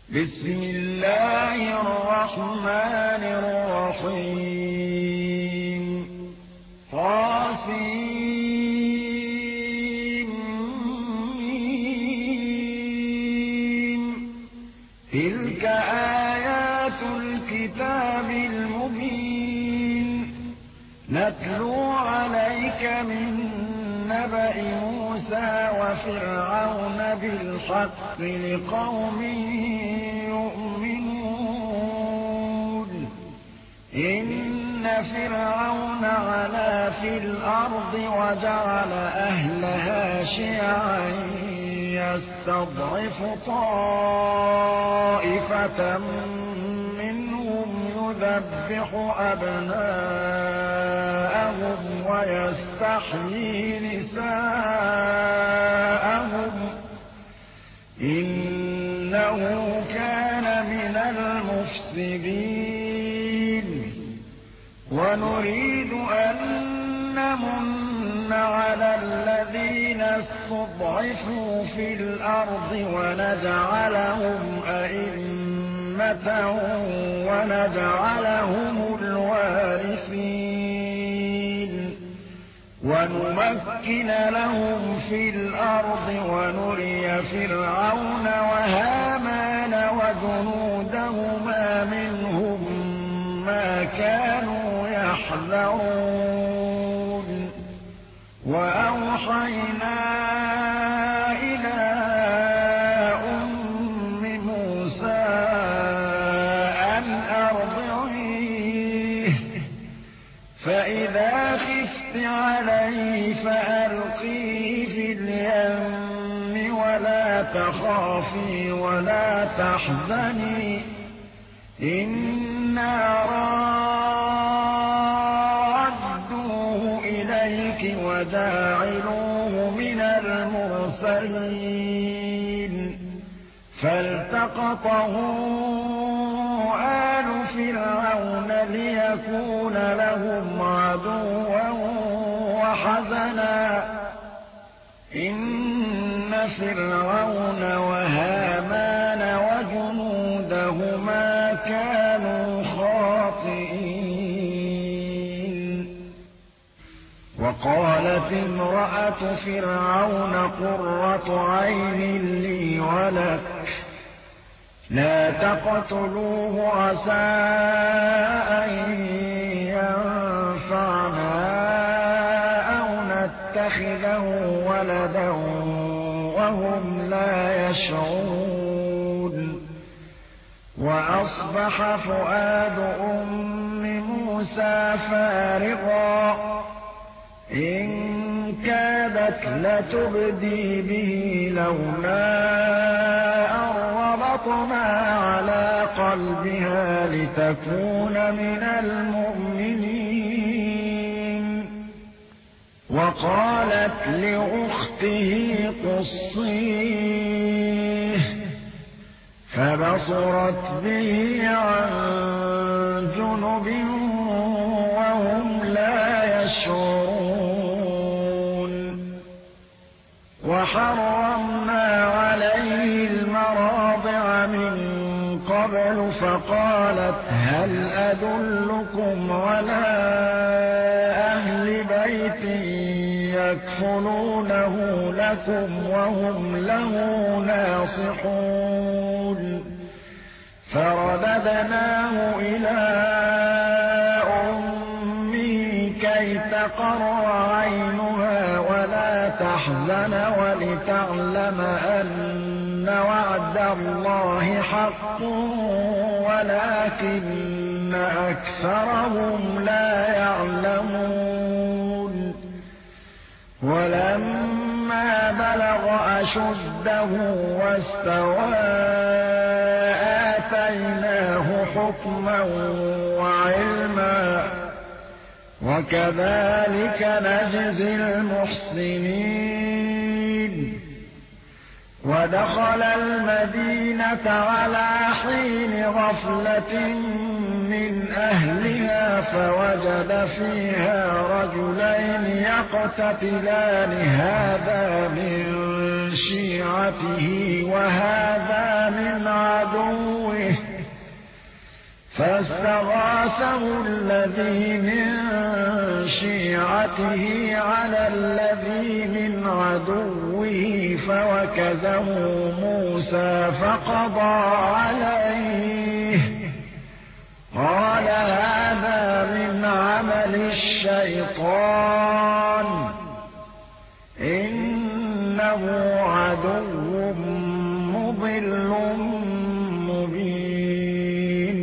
بسم الله الرحمن الرحيم تلك آيات الكتاب المبين نتلو عليك من نبأ موسى وفرعون بالحق لقوم يؤمنون إن فرعون علا في الأرض وجعل أهلها شيعا يستضعف طائفة منهم يذبح أبناءهم ويستحيي نساءهم إنه كان من المفسدين ونريد أن نمن على الذين استضعفوا في الأرض ونجعلهم أئمة ونجعلهم الوارثين ونمكن لهم في الأرض ونري فرعون وهامان وجنودهما منهم ما كانوا يحذرون وأوحينا إلى أم موسى أن أرضعيه فإذا خفت عليه فألقيه في اليم ولا تخافي ولا تحزني إنا رادوه إليك وجاعلوه من المرسلين فالتقطه آل فرعون ليكون لهم عدوا وحزنا إن فرعون وهامان وجنودهما كانوا خاطئين وقالت امرأة فرعون قرة عين لي ولك لا تقتلوه عسى أن ينفعنا أو نتخذه ولدا وهم لا يشعرون وأصبح فؤاد أم موسى فارغا إن كادت لتبدي به لولا أن ربطنا على قلبها لتكون من المؤمنين وقالت لأخته قصيه فبصرت به عن جنب وهم لا يشعرون وحرمنا عليه المراضع من قبل فقالت هل أدلكم على أهل بيت يكفلونه لكم وهم له ناصحون فرددناه إلى أمه كي تقر عينها ولا تحزن ولتعلم أن وعد الله حق ولكن أكثرهم لا يعلمون ولما بلغ أشده واستوى آتيناه حكما وعلما وكذلك نجزي المحسنين ودخل المدينة على حين غفلة من أهلها فوجد فيها رجلين يقتتلان هذا من شيعته وهذا من عدوه فاستغاثه الذي من شيعته على الذي من عدوه فوكزه موسى فقضى عليه قال هذا من عمل الشيطان إنه عدو مضل مبين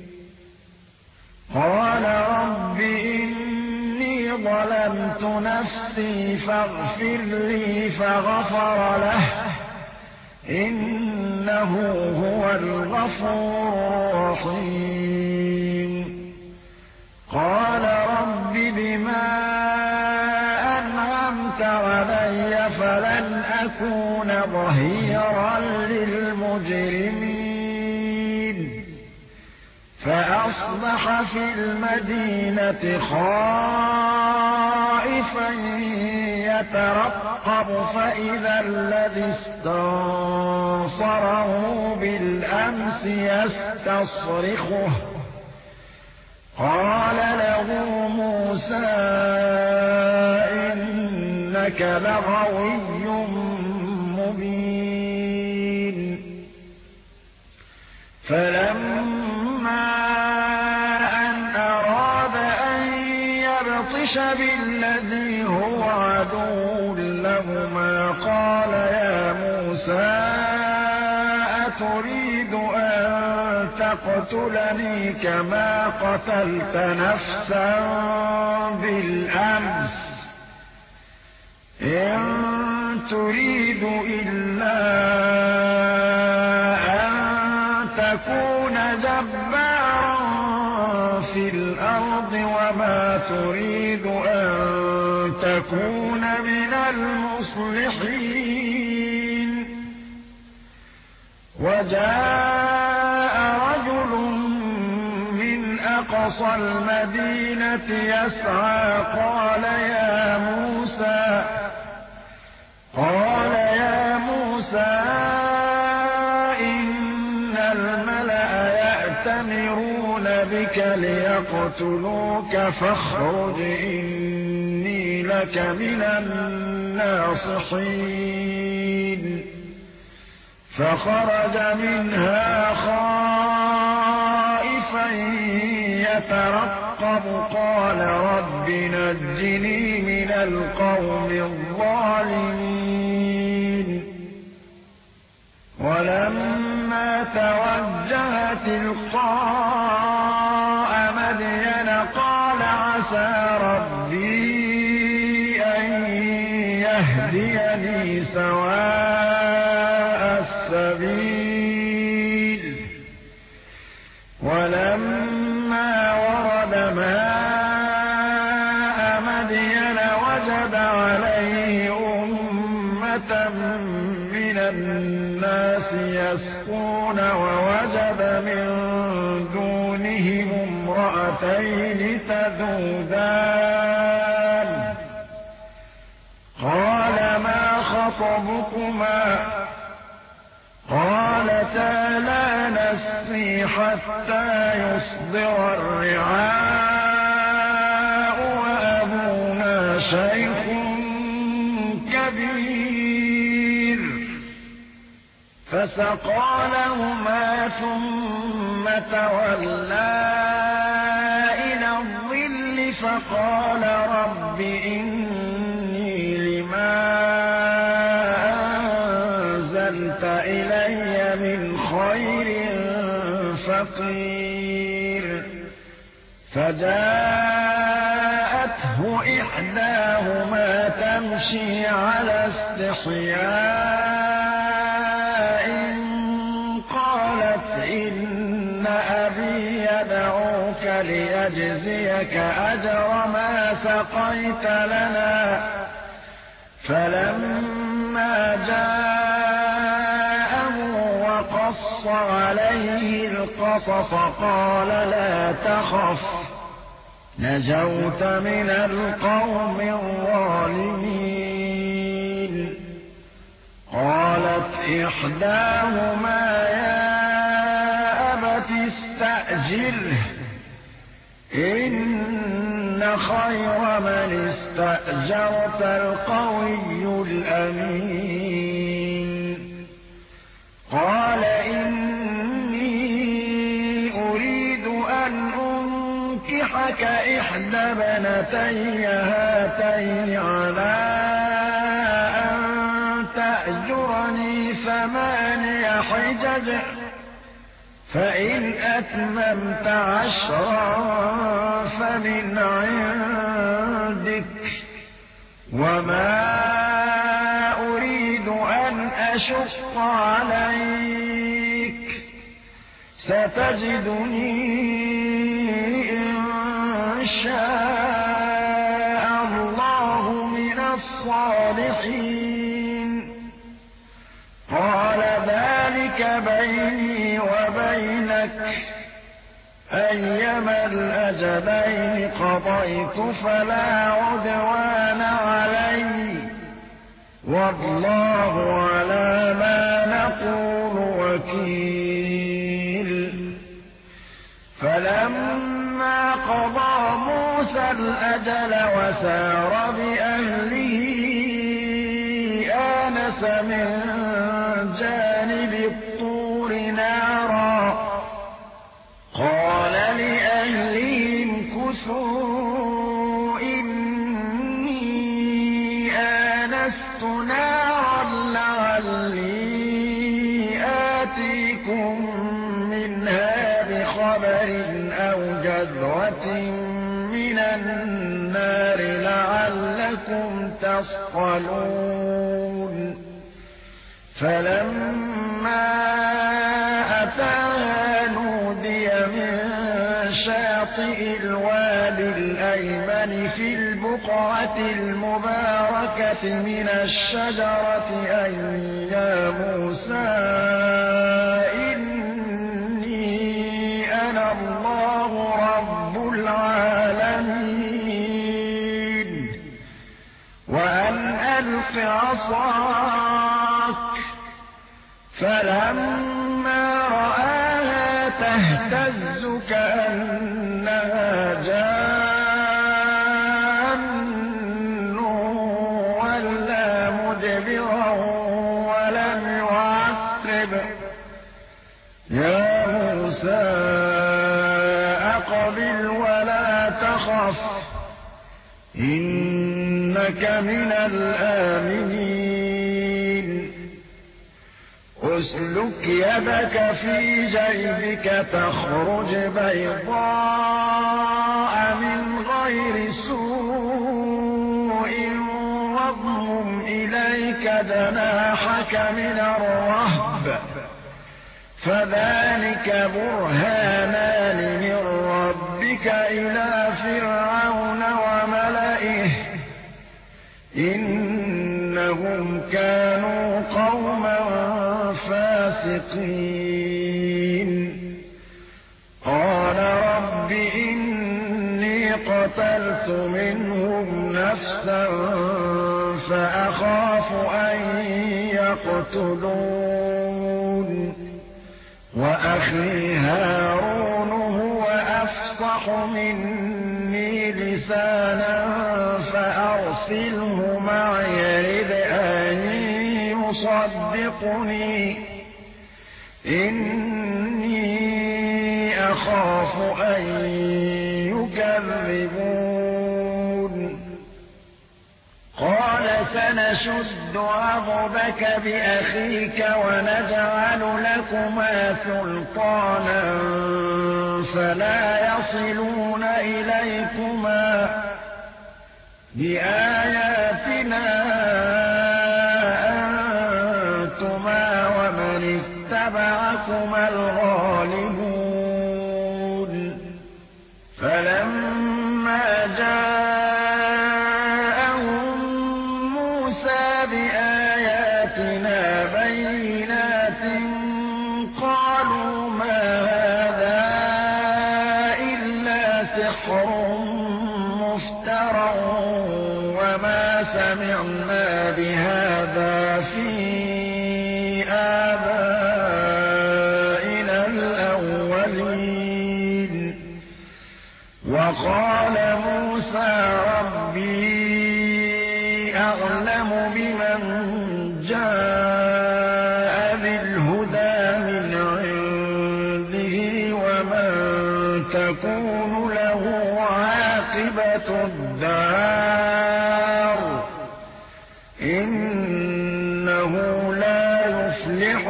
قال رب إني ظلمت نفسي فاغفر لي فغفر له إنه هو الغفور الرحيم قال رب بما أنعمت علي فلن أكون ظهيرا للمجرمين فأصبح في المدينة خائفا يترقب فإذا الذي استنصره بالأمس يستصرخه قال له موسى إنك لغوي مبين فلما أن أراد أن يبطش بالذي هو عدو لهما قال يا موسى أتريد أن تقتلني كما قتلت نفسا بالأمس إن تريد إلا أن تكون جبارا في الأرض وما تريد أن تكون من المصلحين وجاء رجل من أقصى المدينة يسعى قال يا موسى إن الملأ يأتمرون بك ليقتلوك فاخرج إني لك من الناصحين فخرج منها خائفا يترقب قال رب نجني من القوم الظالمين ولما توجه تلقاء مدين قال عسى ربي أن يهديني سواء السبيل ولما ورد ماء مدين وجد عليه أمة من الناس يسقون ووجد من دونهم امرأتين تذودان قال ما خطبكما قالتا لا نسقي حتى يصدر الرعاء وأبونا شيخ كبير فسقى لهما ثم تولى إلى الظل فقال رب إني لما أنزلت إلي من خير فقير فجاءته إحداهما تمشي على استحياء قالت إن أبي يدعوك ليجزيك أجر ما سقيت لنا فلما جاءه وقص عليه القصص قال لا تخف نجوت من القوم الظالمين قالت إحداهما يا أبت فاستأجره إن خير من استأجرت القوي الأمين قال إني أريد أن أنكحك إحدى بنتي هاتين على أن تأجرني 8 حجج فإن أتممت 10 فمن عندك وما أريد أن أشق عليك ستجدني إن شاء الله من الصالحين قال ذلك بيني وبينك أيما الأجلين قضيت فلا عدوان علي والله على ما نقول وكيل فلما قضى موسى الأجل وسار بأهله آنس من جانب الطور نارا قال لأهلهم كثوا إني آنست نارا لعلي آتيكم منها بخبر أو جذوة من النار لعلكم تصطلون فلما أتاها نودي من شاطئ الوادي الأيمن في البقعة المباركة من الشجرة أن يا موسى إني أنا الله رب العالمين وأن ألق عصاك فلما رآها تهتز كأنها جان ولا مدبرا ولم يعقب يا موسى أقبل ولا تخف إنك من الآمنين أسلك يدك في جيبك تخرج بيضاء من غير سوء واضمم إليك جناحك من الرهب فذلك برهانان من ربك إلى فرعون وملئه إنهم كانوا قوما فاسقين قال رب إني قتلت منهم نفسا فأخاف أن يقتلون وأخي هارون هو أفصح مني لسانا فأرسله معي يرد أن يصدقني إني أخاف أن يكذبون قال سنشد عضدك بأخيك ونجعل لكما سلطانا فلا يصلون إليكما بآياتنا أنتما ومن اتبعكما الغالبون فلما جاءهم موسى بآياتنا بينات قالوا ما هذا إلا سحر مفترى وما سمعنا بهذا في آبائنا الأولين وقال موسى ربي أعلم بمن جاء بالهدى من عنده ومن تكون له عاقبة الدار إنه لا يفلح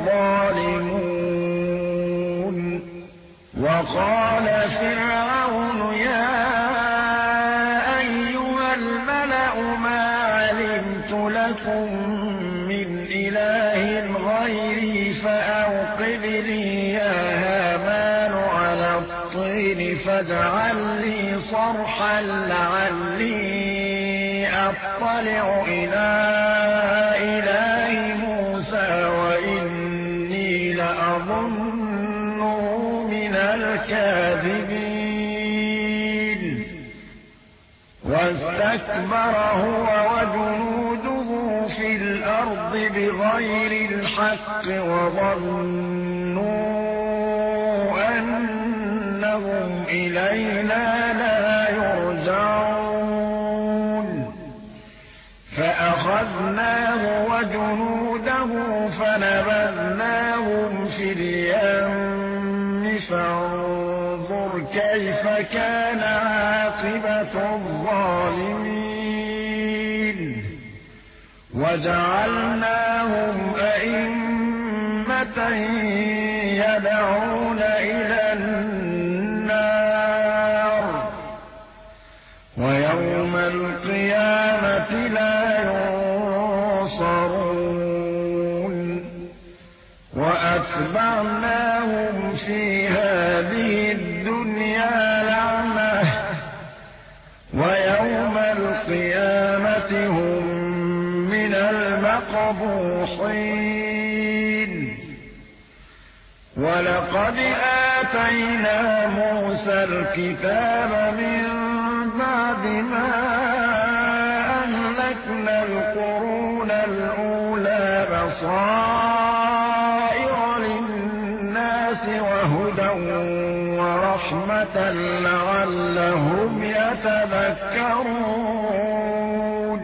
الظالمون. وقال فرعون يا أيها الملأ ما علمت لكم من إله غيري فأوقد لي يا هامان على الطين فاجعل لي صرحا لعلي أطلع إلى إله موسى وإني لأظنه من الكاذبين. واستكبر هو وجنوده في الأرض بغير الحق وظنوا أنهم إلينا لا يرجعون فأخذناه وجنوده فنبذناهم في اليم فانظر كيف كان عاقبة الظالمين. وجعلناهم أئمة يدعون إلى النار ويوم القيامة لا ينصرون. وأتبعناهم في هذه الدنيا لعنة ويوم القيامة هم من المقبوحين. ولقد آتينا موسى الكتاب من بعد ما أهلكنا القرون الأولى بصائر للناس وهدى ورحمة لعلهم يتذكرون.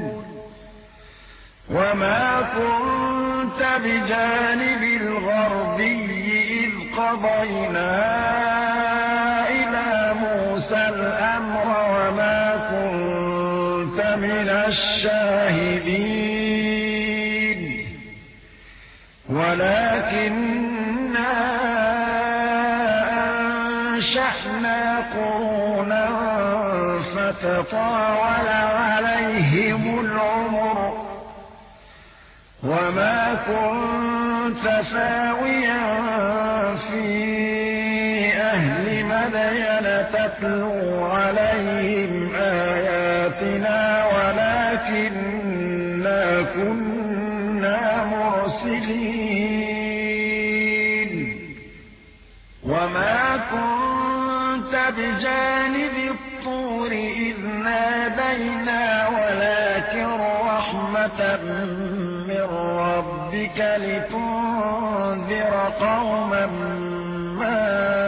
وما كنت بجانب الغربي إذ قضينا إلى موسى الأمر وما كنت من الشاهدين ولكننا أنشأنا قرونا فتطاول عليهم العمر وما كنت ثاويا في أهل مدين تتلو عليهم آياتنا ولكننا كنا مرسلين. وما كنت بجانب الطور إذ نادينا ولكن رحمة من ربك لتنذر قوما ما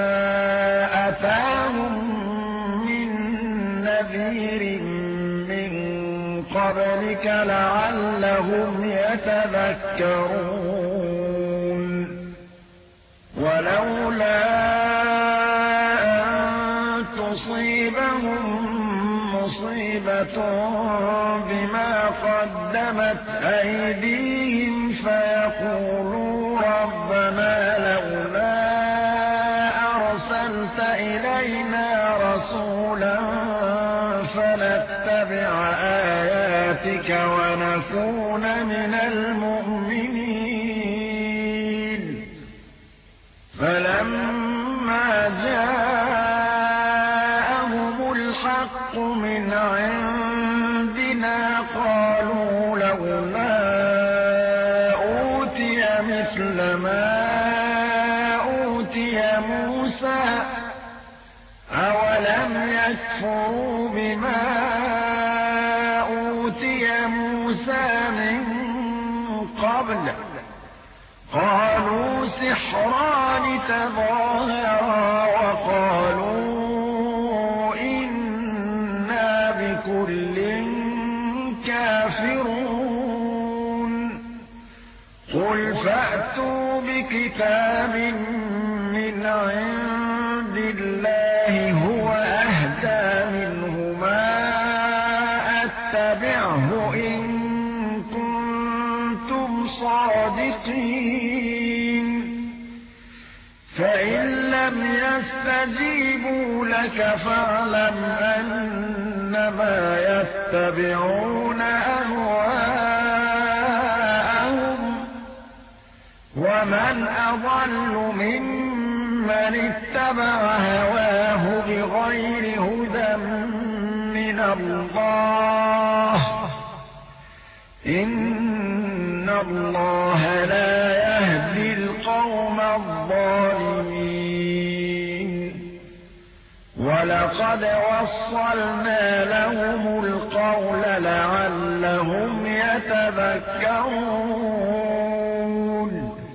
أتاهم من نذير من قبلك لعلهم يتذكرون. ولولا أن تصيبهم مصيبة بما قدمت أيديهم فيقولوا ربنا لولا أرسلت إلينا رسولا فنتبع آياتك ونكون من المؤمنين. فلما جاءهم الحق من عندنا قالوا لولا أوتي مثل ما أوتي موسى أولم يكفروا بما أوتي موسى من قبل قالوا سحران تظاهرا وقالوا إنا كتاب من عند الله هو أهدى منه ما أتبعه إن كنتم صادقين فإن لم يستجيبوا لك فاعلم أنما يتبعون أهواءهم ومن أضل ممن اتبع هواه بغير هدى من الله إن الله لا يهدي القوم الظالمين ولقد وصلنا لهم القول لعلهم يتذكرون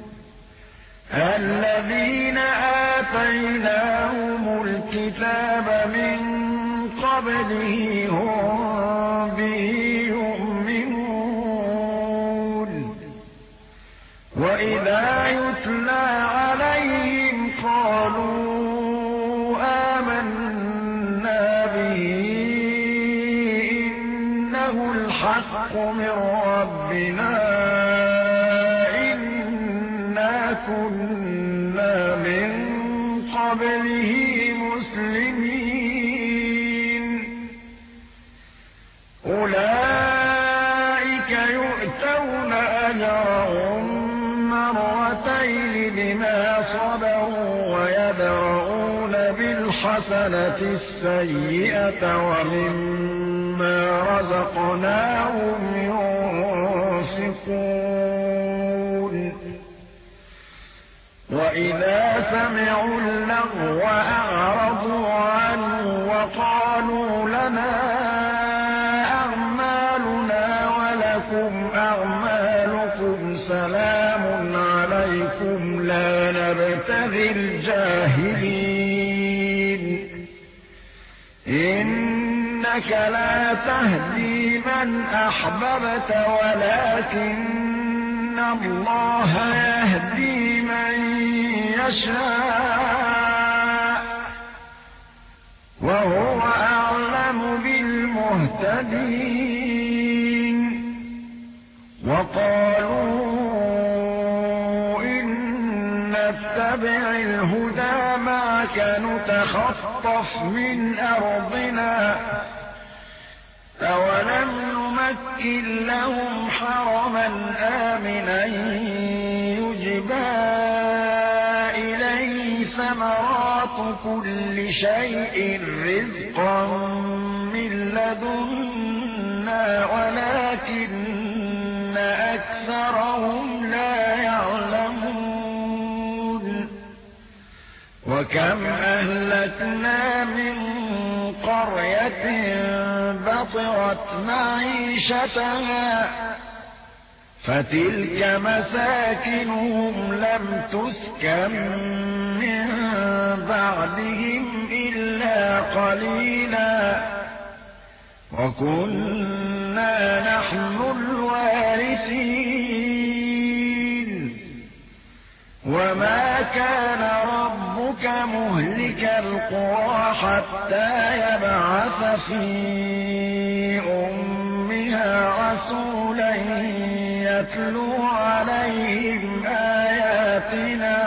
الذين آتيناهم الكتاب من قبله هم به يؤمنون وإذا يتلى عليهم قالوا آمنا به إنه الحق من ربنا إنا كنا من قبله مسلمين أولئك يؤتون أجرهم مرتين بما صبروا ويدرؤون بالحسنة السيئة ومما رزقناهم ينفقون وإذا سمعوا اللغو أعرضوا عنه وقالوا لنا أعمالنا ولكم أعمالكم سلام عليكم لا نبتغي الجاهلين إنك لا تهدي من أحببت ولكن الله يهدي من يشاء وهو أعلم بالمهتدين وقالوا إن نتبع الهدى معك نتخطف من أرضنا أولم نمكن لهم حرما آمنا يجبى إليه ثمرات كل شيء رزقا من لدنا ولكن أكثرهم لا يعلمون وكم أهلكنا من قرية بطرت معيشتها فتلك مساكنهم لم تسكن من بعدهم إلا قليلا وكنا نحن الوارثين وما كان ربك مهلك القرى حتى يبعث في أمها رسولا يتلو عليهم آياتنا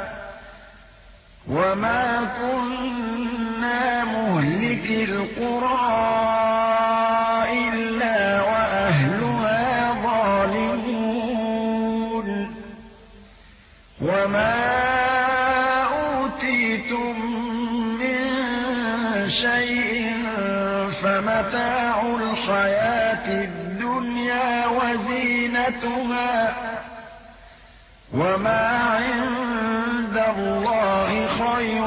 وما كنا مهلك القرى إلا وأهلها ظالمون وما أوتيتم من شيء فمتاع الحياة الدنيا وزينتها وما عند الله خير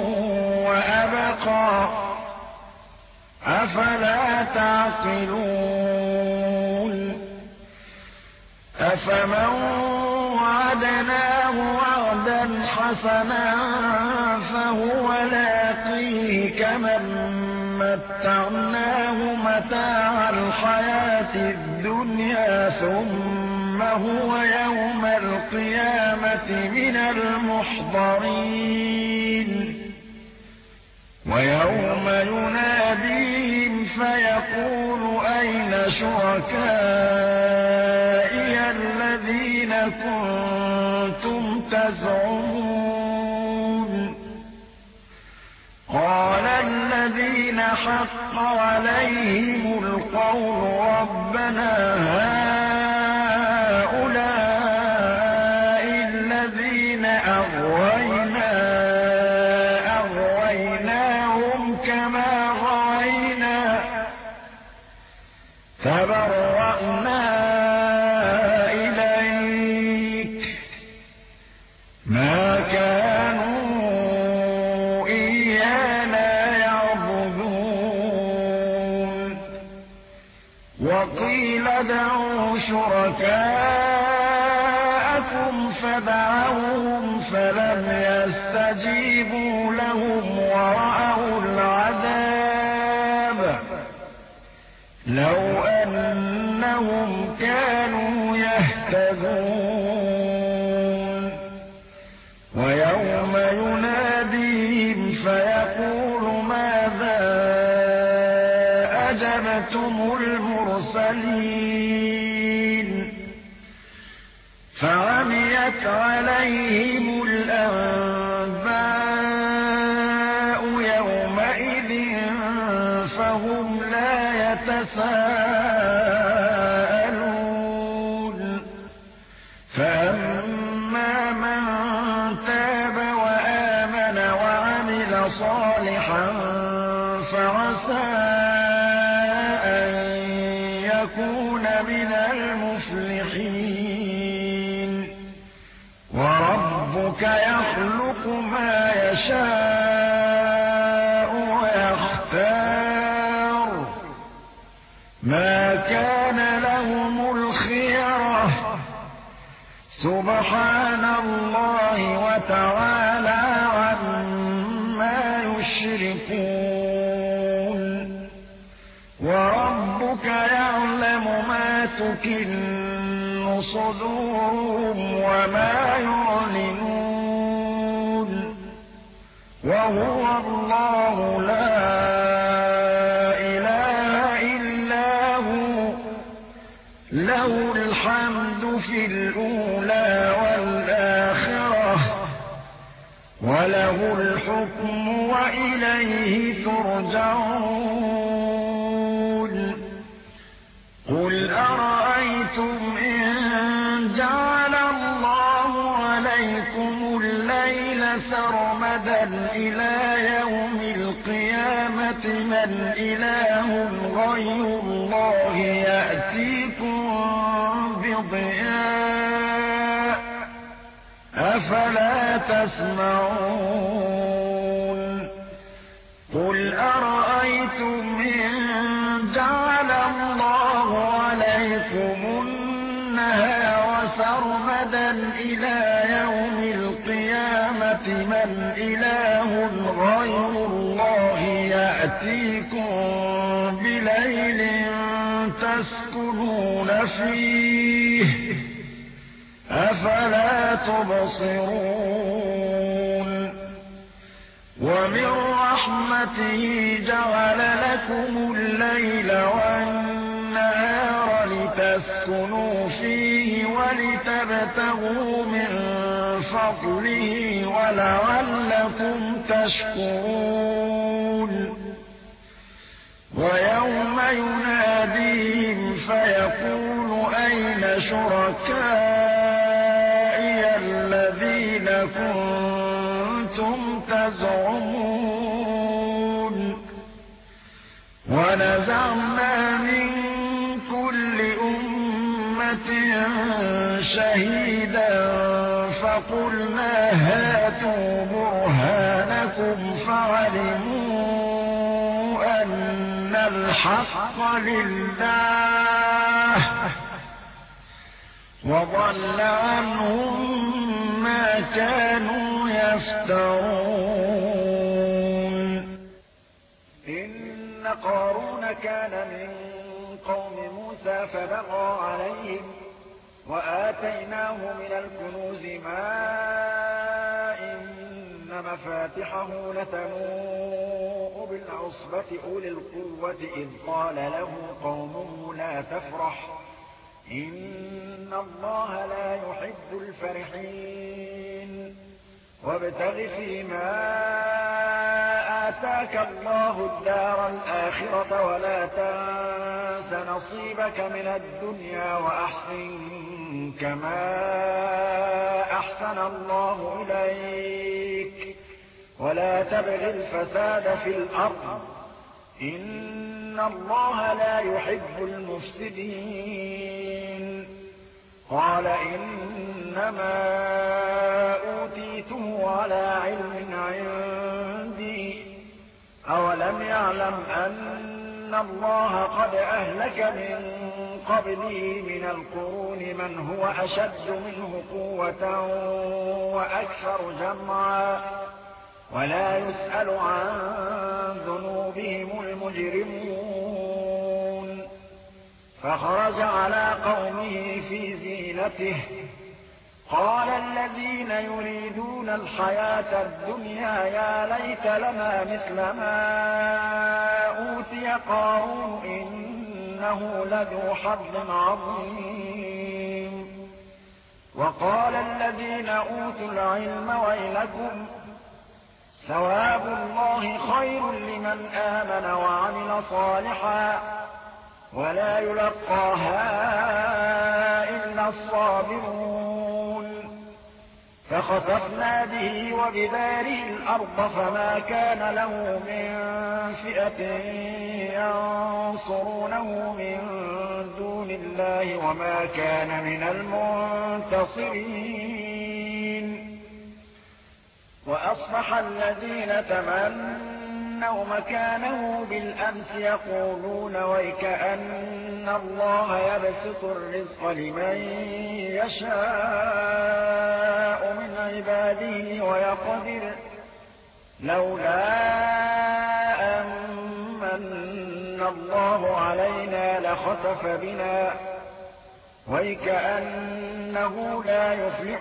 وأبقى أفلا تعقلون أفمن وعدناه وعدا حسنا فهو لاقيه كمن متعناه متاع الحياة الدنيا ثم فهو يوم القيامة من المحضرين ويوم يناديهم فيقول أين شركائي الذين كنتم تزعمون قال الذين حق عليهم القول ربنا هؤلاء الذين أغويناهم كما غوينا تبرأنا إليك ما كانوا إيانا يعبدون وقيل ادعوا شركاءكم فدعوهم فلم يستجيبوا لهم ورأوا العذاب لو أنهم كانوا يهتدون ويوم يناديهم فيقول ماذا أجبتم المرسلين فعميت عليهم الأنباء يومئذ فهم لا يتساءلون فأما من تاب وآمن وعمل صالحا فعسى أن يكون من المفلحين وربك يخلق ما يشاء ويختار ما كان لهم الخيرة سبحان الله وتعالى عما يشركون وربك يعلم ما تكن صدورهم وما يعلنون وهو الله لا إله إلا هو له الحمد في الأولى والآخرة وله الحكم وإليه ترجعون قل أرأيتم إن جعل الله عليكم الليل سرمدا إلى يوم القيامة من إله غير الله يأتيكم بضياء أفلا تسمعون قل أرأيتم إن جعل الله عليكم النهار سرمدا إلى يوم القيامة من إله غير الله يأتيكم بليل تسكنون فيه أفلا تبصرون ومن رحمته جعل لكم الليل والنهار لتسكنوا فيه ولتبتغوا من فضله ولعلكم تشكرون ويوم يناديهم فيقول أين شركائي الذين كنتم تزعمون ونزعنا من كل أمة شهيدا فقلنا هاتوا برهانكم فعلموا أن الحق لله وضل عنهم ما كانوا يفترون إن قارون كان من قوم موسى فبغى عليهم وآتيناه من الكنوز ما إن مفاتحه لتنوء بالعصبة أولي القوة إذ قال له قومه لا تفرح إن الله لا يحب الفرحين وابتغ فيما آتاك الله الدار الآخرة ولا تنس نصيبك من الدنيا وأحسن كما أحسن الله إليك ولا تبغ الفساد في الأرض إن الله لا يحب المفسدين قال إنما أوتيته على علم عندي أولم يعلم أن الله قد أهلك من قبله من القرون من هو أشد منه قوة وأكثر جمعا ولا يسأل عن ذنوبهم المجرمون فخرج على قومه في زينته قال الذين يريدون الحياة الدنيا يا ليت لنا مثل ما أوتي قارون إنه لذو حظ عظيم وقال الذين أوتوا العلم ويلكم ثواب الله خير لمن آمن وعمل صالحا ولا يلقاها إلا الصابرون فخسفنا به وبداره الأرض فما كان له من فئة ينصرونه من دون الله وما كان من المنتصرين وأصبح الذين تمنوا مكانه بالأمس يقولون ويكأن الله يبسط الرزق لمن يشاء من عباده ويقدر لولا أمن الله علينا لخسف بنا ويكأنه لا يفلح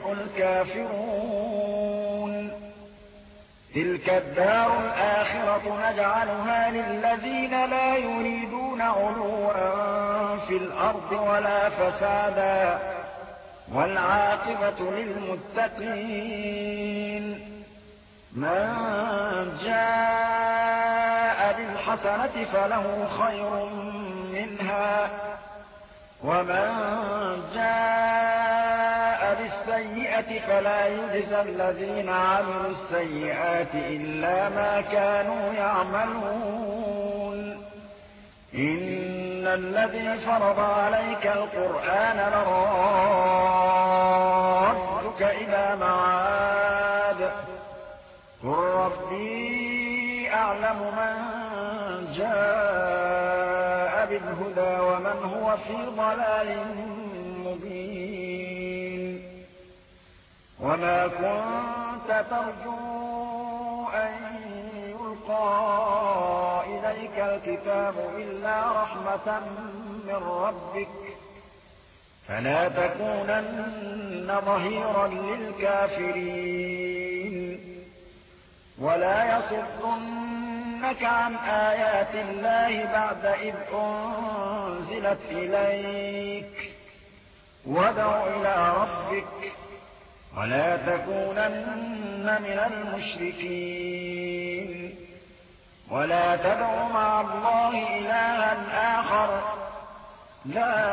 الكافرون تلك الدار الآخرة نجعلها للذين لا يريدون علوا في الأرض ولا فسادا والعاقبة للمتقين من جاء بالحسنة فله خير منها ومن جاء بالسيئة فلا يجزى الذين عملوا السيئات إلا ما كانوا يعملون إن الذي فرض عليك القرآن لرادك إلى معاد قل ربي أعلم من جاء بالهدى ومن هو في ضلال مبين وما كنت ترجو أن يلقى إليك الكتاب إلا رحمة من ربك فلا تكونن ظهيرا للكافرين ولا يصدنك عن آيات الله بعد إذ أنزلت إليك وادع إلى ربك ولا تكونن من المشركين ولا تدع مع الله إلها آخر لا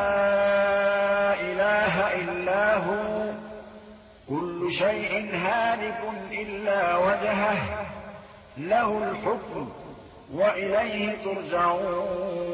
إله إلا هو كل شيء هالك إلا وجهه له الحكم وإليه ترجعون